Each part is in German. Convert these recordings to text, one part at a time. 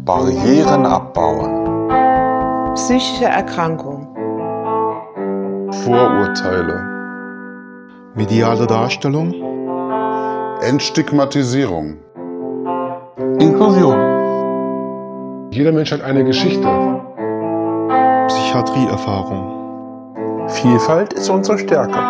Barrieren abbauen. Psychische Erkrankung. Vorurteile. Mediale Darstellung. Entstigmatisierung. Inklusion. Jeder Mensch hat eine Geschichte. Psychiatrieerfahrung. Vielfalt ist unsere Stärke.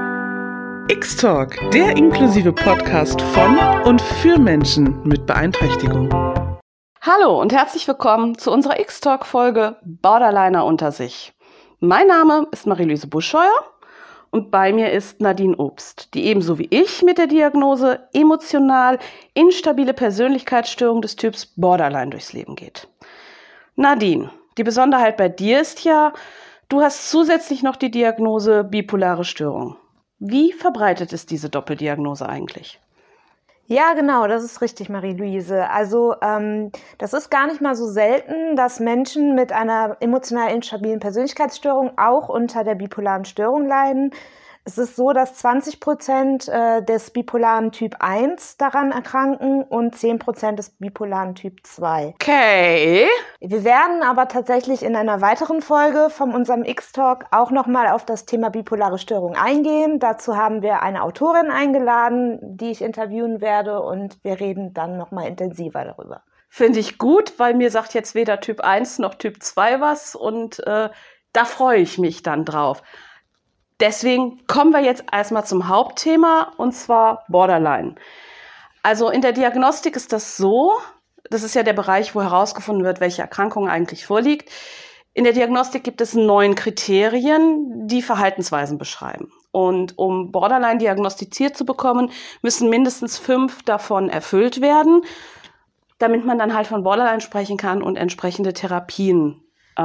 X-Talk, der inklusive Podcast von und für Menschen mit Beeinträchtigung. Hallo und herzlich willkommen zu unserer X-Talk-Folge Borderliner unter sich. Mein Name ist Marie-Louise Buscheuer und bei mir ist Nadine Obst, die ebenso wie ich mit der Diagnose emotional instabile Persönlichkeitsstörung des Typs Borderline durchs Leben geht. Nadine, die Besonderheit bei dir ist ja, du hast zusätzlich noch die Diagnose bipolare Störung. Wie verbreitet ist diese Doppeldiagnose eigentlich? Ja, genau, das ist richtig, Marie-Louise. Also das ist gar nicht mal so selten, dass Menschen mit einer emotional instabilen Persönlichkeitsstörung auch unter der bipolaren Störung leiden. Es ist so, dass 20% des bipolaren Typ 1 daran erkranken und 10% des bipolaren Typ 2. Okay. Wir werden aber tatsächlich in einer weiteren Folge von unserem X-Talk auch nochmal auf das Thema bipolare Störung eingehen. Dazu haben wir eine Autorin eingeladen, die ich interviewen werde, und wir reden dann nochmal intensiver darüber. Finde ich gut, weil mir sagt jetzt weder Typ 1 noch Typ 2 was und da freue ich mich dann drauf. Deswegen kommen wir jetzt erstmal zum Hauptthema, und zwar Borderline. Also in der Diagnostik ist das so, das ist ja der Bereich, wo herausgefunden wird, welche Erkrankung eigentlich vorliegt. In der Diagnostik gibt es 9 Kriterien, die Verhaltensweisen beschreiben. Und um Borderline diagnostiziert zu bekommen, müssen mindestens 5 davon erfüllt werden, damit man dann halt von Borderline sprechen kann und entsprechende Therapien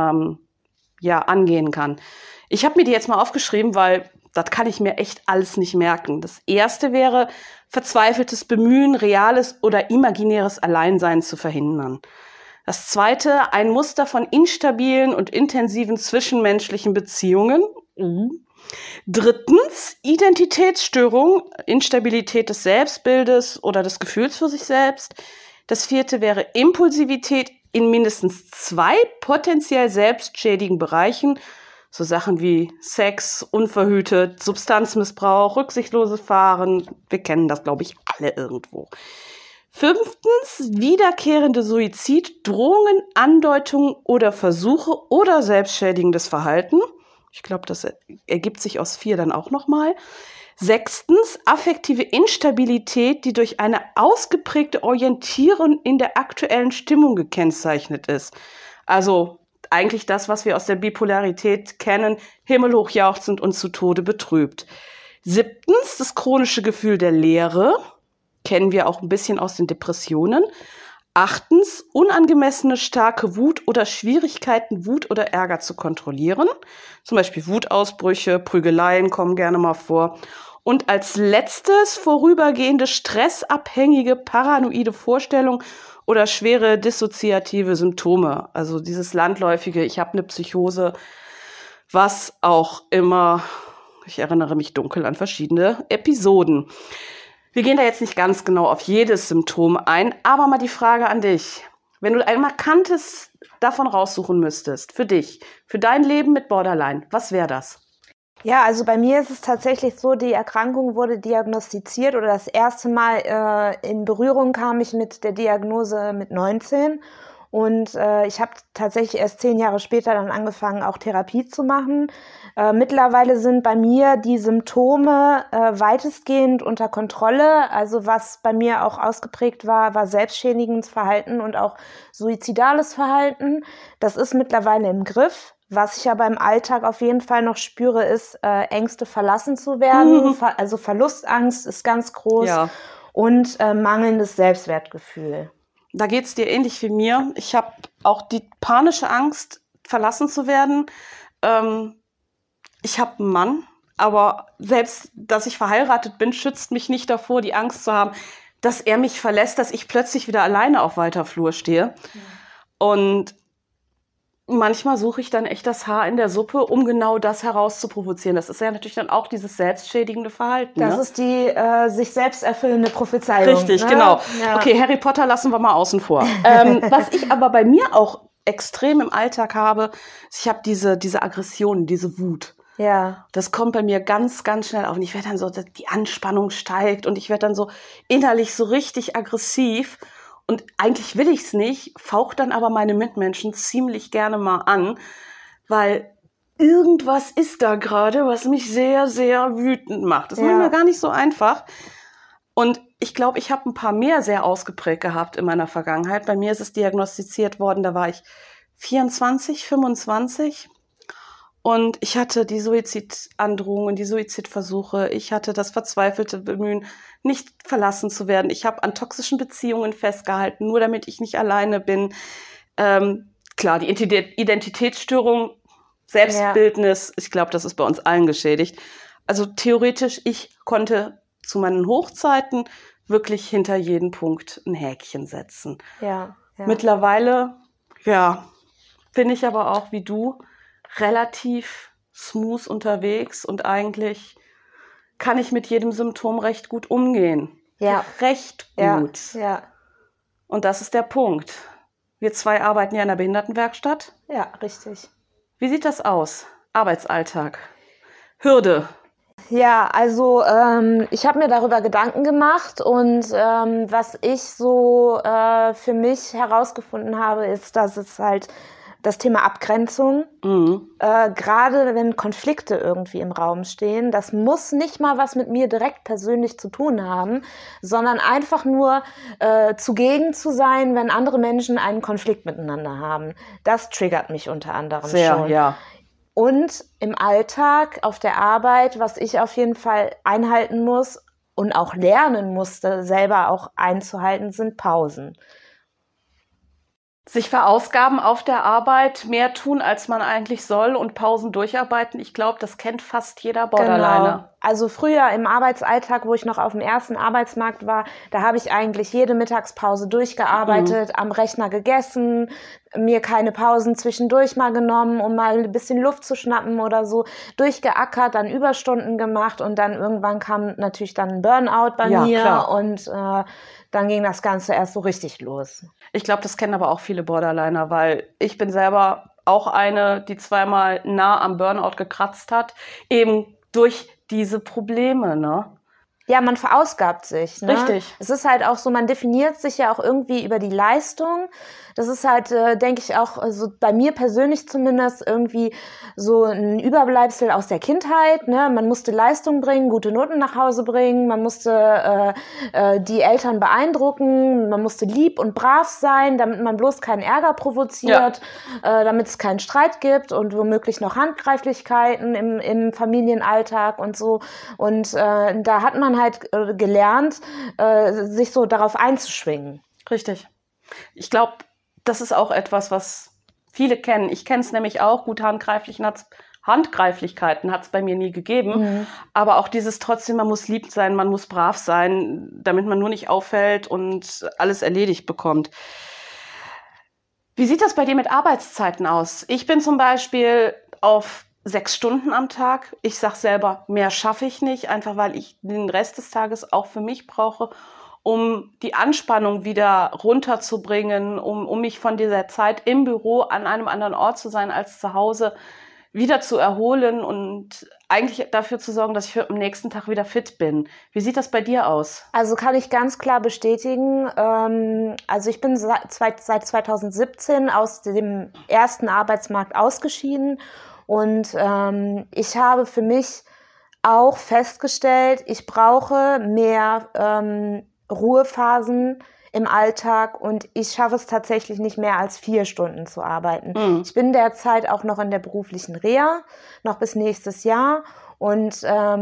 angehen kann. Ich habe mir die jetzt mal aufgeschrieben, weil das kann ich mir echt alles nicht merken. Das erste wäre verzweifeltes Bemühen, reales oder imaginäres Alleinsein zu verhindern. Das zweite, ein Muster von instabilen und intensiven zwischenmenschlichen Beziehungen. Drittens, Identitätsstörung, Instabilität des Selbstbildes oder des Gefühls für sich selbst. Das vierte wäre Impulsivität in mindestens 2 potenziell selbstschädigen Bereichen. So Sachen wie Sex, unverhütet, Substanzmissbrauch, rücksichtsloses Fahren. Wir kennen das, glaube ich, alle irgendwo. 5. Wiederkehrende Suiziddrohungen, Andeutungen oder Versuche oder selbstschädigendes Verhalten. Ich glaube, das ergibt sich aus 4 dann auch nochmal. 6. Affektive Instabilität, die durch eine ausgeprägte Orientierung in der aktuellen Stimmung gekennzeichnet ist. Also eigentlich das, was wir aus der Bipolarität kennen, himmelhoch jauchzend und zu Tode betrübt. 7. das chronische Gefühl der Leere, kennen wir auch ein bisschen aus den Depressionen. 8. unangemessene starke Wut oder Schwierigkeiten, Wut oder Ärger zu kontrollieren. Zum Beispiel Wutausbrüche, Prügeleien kommen gerne mal vor. Und als letztes vorübergehende stressabhängige paranoide Vorstellung oder schwere dissoziative Symptome. Also dieses landläufige, ich habe eine Psychose, was auch immer, ich erinnere mich dunkel an verschiedene Episoden. Wir gehen da jetzt nicht ganz genau auf jedes Symptom ein, aber mal die Frage an dich. Wenn du ein markantes davon raussuchen müsstest, für dich, für dein Leben mit Borderline, was wäre das? Ja, also bei mir ist es tatsächlich so, die Erkrankung wurde diagnostiziert, oder das erste Mal in Berührung kam ich mit der Diagnose mit 19. Und ich habe tatsächlich erst 10 Jahre später dann angefangen, auch Therapie zu machen. Mittlerweile sind bei mir die Symptome weitestgehend unter Kontrolle. Also was bei mir auch ausgeprägt war selbstschädigendes Verhalten und auch suizidales Verhalten. Das ist mittlerweile im Griff. Was ich aber im Alltag auf jeden Fall noch spüre, ist Ängste, verlassen zu werden. Also Verlustangst ist ganz groß, ja. Und mangelndes Selbstwertgefühl. Da geht's dir ähnlich wie mir. Ich habe auch die panische Angst, verlassen zu werden. Ich habe einen Mann, aber selbst, dass ich verheiratet bin, schützt mich nicht davor, die Angst zu haben, dass er mich verlässt, dass ich plötzlich wieder alleine auf weiter Flur stehe. Ja. Und manchmal suche ich dann echt das Haar in der Suppe, um genau das herauszuprovozieren. Das ist ja natürlich dann auch dieses selbstschädigende Verhalten. Das ist die sich selbst erfüllende Prophezeiung. Richtig, ne? genau. Ja. Okay, Harry Potter lassen wir mal außen vor. Was ich aber bei mir auch extrem im Alltag habe, ich habe diese Aggression, diese Wut. Ja. Das kommt bei mir ganz, ganz schnell auf. Und ich werde dann so, die Anspannung steigt und ich werde dann so innerlich so richtig aggressiv. Und eigentlich will ich es nicht, fauche dann aber meine Mitmenschen ziemlich gerne mal an, weil irgendwas ist da gerade, was mich sehr, sehr wütend macht. Das ist manchmal gar nicht so einfach. Und ich glaube, ich habe ein paar mehr sehr ausgeprägt gehabt in meiner Vergangenheit. Bei mir ist es diagnostiziert worden, da war ich 24, 25. Und ich hatte die Suizidandrohungen, die Suizidversuche. Ich hatte das verzweifelte Bemühen, nicht verlassen zu werden. Ich habe an toxischen Beziehungen festgehalten, nur damit ich nicht alleine bin. Klar, die Identitätsstörung, Selbstbildnis, ich glaube, das ist bei uns allen geschädigt. Also theoretisch, ich konnte zu meinen Hochzeiten wirklich hinter jeden Punkt ein Häkchen setzen. Ja. Mittlerweile, bin ich aber auch wie du relativ smooth unterwegs und eigentlich kann ich mit jedem Symptom recht gut umgehen. Ja. Recht gut. Ja. Und das ist der Punkt. Wir zwei arbeiten ja in der Behindertenwerkstatt. Ja, richtig. Wie sieht das aus? Arbeitsalltag. Hürde. Ja, also ich habe mir darüber Gedanken gemacht und was ich so für mich herausgefunden habe, ist, dass es halt das Thema Abgrenzung, gerade wenn Konflikte irgendwie im Raum stehen, das muss nicht mal was mit mir direkt persönlich zu tun haben, sondern einfach nur zugegen zu sein, wenn andere Menschen einen Konflikt miteinander haben. Das triggert mich unter anderem sehr, schon. Ja. Und im Alltag, auf der Arbeit, was ich auf jeden Fall einhalten muss und auch lernen musste, selber auch einzuhalten, sind Pausen. Sich verausgaben auf der Arbeit, mehr tun, als man eigentlich soll und Pausen durcharbeiten. Ich glaube, das kennt fast jeder Borderliner. Genau. Also früher im Arbeitsalltag, wo ich noch auf dem ersten Arbeitsmarkt war, da habe ich eigentlich jede Mittagspause durchgearbeitet, am Rechner gegessen, mir keine Pausen zwischendurch mal genommen, um mal ein bisschen Luft zu schnappen oder so, durchgeackert, dann Überstunden gemacht und dann irgendwann kam natürlich dann ein Burnout bei mir klar. Und dann ging das Ganze erst so richtig los. Ich glaube, das kennen aber auch viele Borderliner, weil ich bin selber auch eine, die zweimal nah am Burnout gekratzt hat, eben durch diese Probleme, ne? Ja, man verausgabt sich. Ne? Richtig. Es ist halt auch so, man definiert sich ja auch irgendwie über die Leistung. Das ist halt, denke ich, auch so bei mir persönlich zumindest irgendwie so ein Überbleibsel aus der Kindheit. Ne? Man musste Leistung bringen, gute Noten nach Hause bringen, man musste die Eltern beeindrucken, man musste lieb und brav sein, damit man bloß keinen Ärger provoziert, damit es keinen Streit gibt und womöglich noch Handgreiflichkeiten im Familienalltag und so. Und da hat man halt gelernt, sich so darauf einzuschwingen. Richtig. Ich glaube, das ist auch etwas, was viele kennen. Ich kenne es nämlich auch. Gut, Handgreiflichkeiten hat es bei mir nie gegeben. Aber auch dieses trotzdem, man muss lieb sein, man muss brav sein, damit man nur nicht auffällt und alles erledigt bekommt. Wie sieht das bei dir mit Arbeitszeiten aus? Ich bin zum Beispiel auf 6 Stunden am Tag. Ich sage selber, mehr schaffe ich nicht, einfach weil ich den Rest des Tages auch für mich brauche, um die Anspannung wieder runterzubringen, um mich von dieser Zeit im Büro an einem anderen Ort zu sein als zu Hause, wieder zu erholen und eigentlich dafür zu sorgen, dass ich am nächsten Tag wieder fit bin. Wie sieht das bei dir aus? Also kann ich ganz klar bestätigen. Also ich bin seit 2017 aus dem ersten Arbeitsmarkt ausgeschieden und ich habe für mich auch festgestellt, ich brauche mehr Ruhephasen im Alltag und ich schaffe es tatsächlich nicht mehr als 4 Stunden zu arbeiten. Ich bin derzeit auch noch in der beruflichen Reha, noch bis nächstes Jahr. Und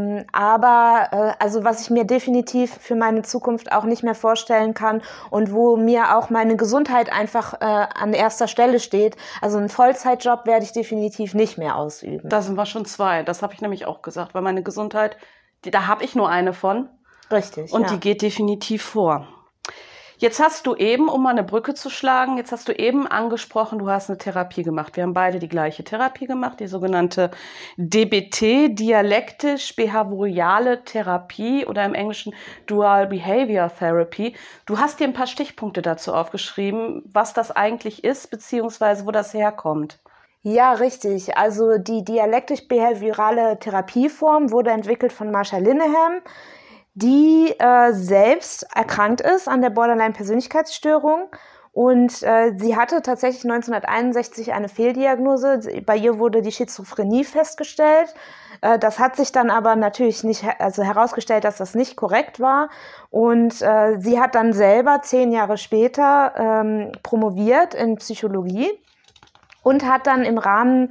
also was ich mir definitiv für meine Zukunft auch nicht mehr vorstellen kann und wo mir auch meine Gesundheit einfach an erster Stelle steht, also einen Vollzeitjob werde ich definitiv nicht mehr ausüben. Da sind wir schon 2, das habe ich nämlich auch gesagt, weil meine Gesundheit, da habe ich nur eine von. Richtig. Und die geht definitiv vor. Jetzt hast du eben, um mal eine Brücke zu schlagen, angesprochen, du hast eine Therapie gemacht. Wir haben beide die gleiche Therapie gemacht, die sogenannte DBT, dialektisch-behaviorale Therapie oder im Englischen Dual Behavior Therapy. Du hast dir ein paar Stichpunkte dazu aufgeschrieben, was das eigentlich ist, beziehungsweise wo das herkommt. Ja, richtig. Also die dialektisch-behaviorale Therapieform wurde entwickelt von Marsha Linehan, die selbst erkrankt ist an der Borderline-Persönlichkeitsstörung. Und sie hatte tatsächlich 1961 eine Fehldiagnose. Bei ihr wurde die Schizophrenie festgestellt. Das hat sich dann aber natürlich nicht, also herausgestellt, dass das nicht korrekt war. Und sie hat dann selber 10 Jahre später promoviert in Psychologie und hat dann im Rahmen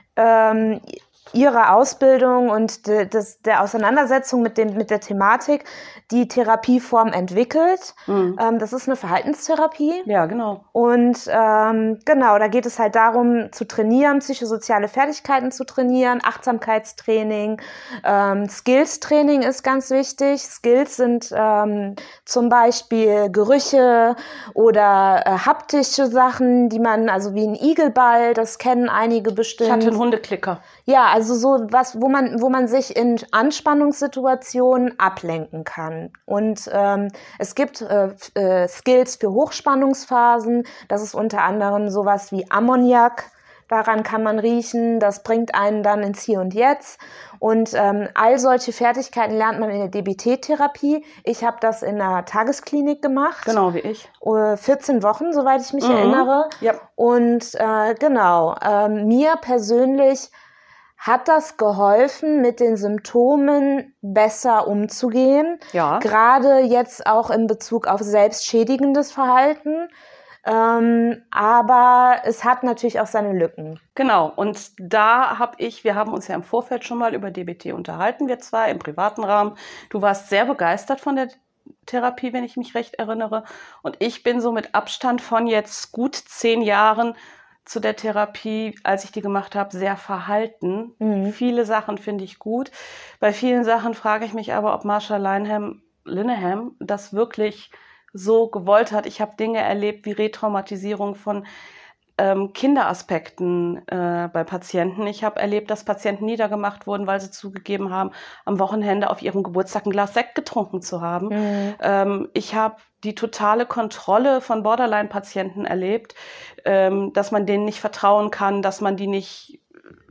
ihrer Ausbildung und der Auseinandersetzung mit der Thematik die Therapieform entwickelt. Das ist eine Verhaltenstherapie. Ja, genau. Und genau, da geht es halt darum, zu trainieren, psychosoziale Fertigkeiten zu trainieren, Achtsamkeitstraining, Skills-Training ist ganz wichtig. Skills sind zum Beispiel Gerüche oder haptische Sachen, die man, also wie ein Igelball, das kennen einige bestimmt. Ich hatte einen Hundeklicker. Ja, also so was, wo man sich in Anspannungssituationen ablenken kann. Und es gibt Skills für Hochspannungsphasen. Das ist unter anderem sowas wie Ammoniak. Daran kann man riechen. Das bringt einen dann ins Hier und Jetzt. Und all solche Fertigkeiten lernt man in der DBT-Therapie. Ich habe das in einer Tagesklinik gemacht. Genau, wie ich. 14 Wochen, soweit ich mich erinnere. Ja. Und genau, mir persönlich hat das geholfen, mit den Symptomen besser umzugehen. Ja. Gerade jetzt auch in Bezug auf selbstschädigendes Verhalten. Aber es hat natürlich auch seine Lücken. Genau, und da wir haben uns ja im Vorfeld schon mal über DBT unterhalten, wir zwei im privaten Rahmen. Du warst sehr begeistert von der Therapie, wenn ich mich recht erinnere. Und ich bin so mit Abstand von jetzt gut 10 Jahren zu der Therapie, als ich die gemacht habe, sehr verhalten. Viele Sachen finde ich gut. Bei vielen Sachen frage ich mich aber, ob Marsha Linehan das wirklich so gewollt hat. Ich habe Dinge erlebt wie Retraumatisierung von Kinderaspekten bei Patienten. Ich habe erlebt, dass Patienten niedergemacht wurden, weil sie zugegeben haben, am Wochenende auf ihrem Geburtstag ein Glas Sekt getrunken zu haben. Ich habe die totale Kontrolle von Borderline-Patienten erlebt, dass man denen nicht vertrauen kann, dass man die nicht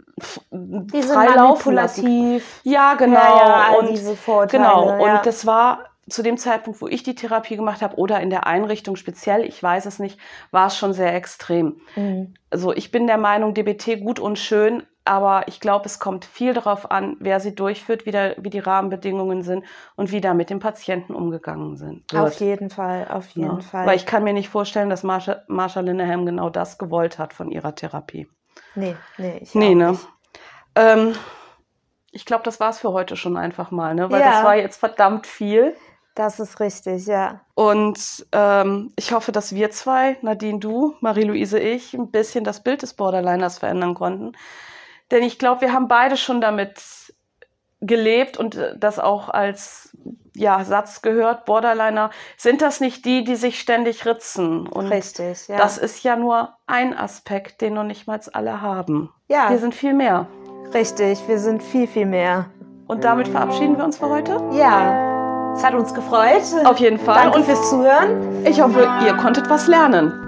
Die sind frei laufen lassen. manipulativ. Ja, genau. Ja, all und diese Vorteile. genau. Ja. Und das war zu dem Zeitpunkt, wo ich die Therapie gemacht habe oder in der Einrichtung speziell, ich weiß es nicht, war es schon sehr extrem. Also ich bin der Meinung, DBT gut und schön, aber ich glaube, es kommt viel darauf an, wer sie durchführt, wie die Rahmenbedingungen sind und wie da mit dem Patienten umgegangen wird. Auf jeden Fall, auf jeden Fall. Weil ich kann mir nicht vorstellen, dass Marsha Linehan genau das gewollt hat von ihrer Therapie. Nee, ich Nee, auch ne? nicht. Ich glaube, das war's für heute schon einfach mal, ne? Weil Ja. das war jetzt verdammt viel. Das ist richtig, ja. Und ich hoffe, dass wir zwei, Nadine, du, Marie-Louise, ich, ein bisschen das Bild des Borderliners verändern konnten. Denn ich glaube, wir haben beide schon damit gelebt und das auch als Satz gehört. Borderliner, sind das nicht die sich ständig ritzen? Und Richtig, ja. das ist ja nur ein Aspekt, den noch nicht mal alle haben. Ja. Wir sind viel mehr. Richtig, wir sind viel, viel mehr. Und damit verabschieden wir uns für heute. Ja, es hat uns gefreut. Auf jeden Fall. Danke Und fürs Zuhören. ich hoffe, ihr konntet was lernen.